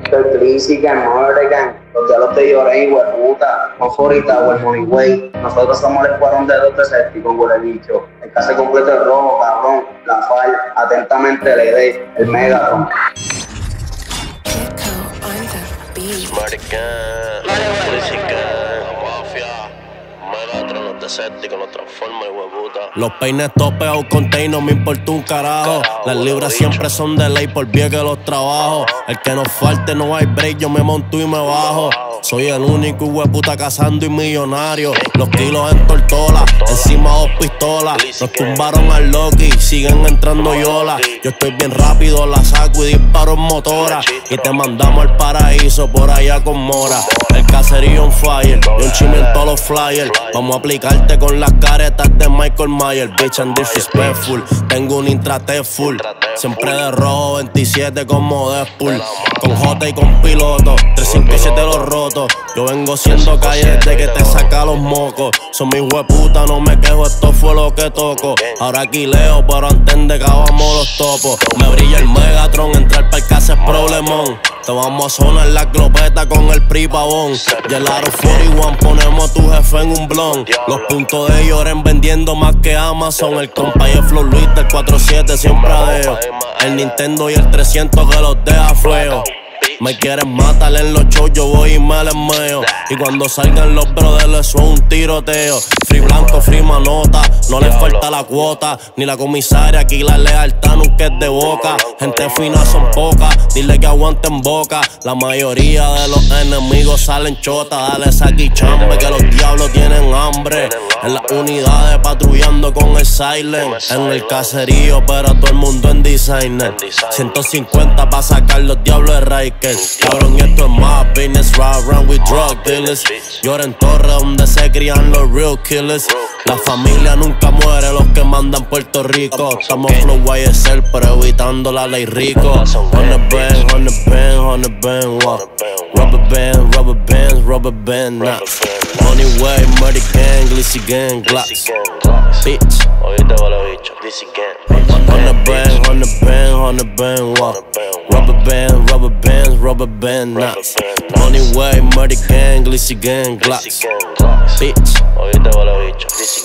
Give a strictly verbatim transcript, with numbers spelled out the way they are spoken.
Mister Glizzy, Gang, Murder, los de los de Llorén, hueputa, Moforita, o el Moneyway. Nosotros somos el escuadrón de dos Decepticons, con el bicho. El case completo es rojo, cabrón, la fal, atentamente el E D, el Megatron. Los peines topeados con tay no me importa un carajo. Las libras siempre son de ley por bien que los trabajo. El que nos falte no hay break, yo me monto y me bajo. Soy el único hueputa cazando y millonario. Los kilos en tortola, encima dos pistolas. Nos tumbaron al Loki, siguen entrando yola. Yo estoy bien rápido, la saco y disparo en motora. Y te mandamos al paraíso por allá con Mora. El caserío on fire, y un chime en todos los flyers. Vamos a aplicarte con las caretas de Michael Myers. Bitch and disrespectful, tengo un intratec full. Siempre de rojo, veintisiete como Deadpool. Con J y con piloto, trescientos cincuenta y siete los rotos. Yo vengo siendo calle desde que te saca los mocos. Son mis hueputas, no me quejo, esto fue lo que toco. Ahora aquí leo, pero antes de que acabamos los topos. Me brilla el Megatron, entrar pa'l casa es problemón. Te vamos a sonar la glopeta con el pripabón. Y el Aro cuarenta y uno, ponemos a tu jefe en un blon. Los puntos de Lloren vendiendo más que Amazon. El compa y el Flow Luis del cuatro siete siempre adeo. El Nintendo y el trescientos que los deja fuego. Me quieren matar en los shows, yo voy y me les meo. Y cuando salgan los brothers, eso es un tiroteo. Free blanco, free manota, no les falta la cuota. Ni la comisaria, aquí la lealtad nunca es de boca. Gente fina son pocas, dile que aguanten boca. La mayoría de los enemigos salen chotas. Dale saqui chambe, que los diablos tienen hambre. En las unidades patrullando con el silent. En el caserío, pero todo el mundo en designer. ciento cincuenta pa' sacar los diablos de Riker. Cabrón, y esto es más business, ride around with drug dealers. Lloren Torre, donde se crían los real killers. La familia nunca muere, los que mandan Puerto Rico. Estamos flow Y S L, pero evitando la ley rico. Hundred band, hundred band, hundred band, what? Rubber band, rubber band, rubber band, nah. Moneyway, Murder Gang, Glizzy Gang, Glocks. Bitch, oíste vale bicho, Glizzy Gang. Hundred band, hundred band, hundred band, what? Rubber band, rubber band, rubber band, nah. Moneyway, Murder Gang, Glizzy Gang, Glocks. Bitch, oíste vale bicho,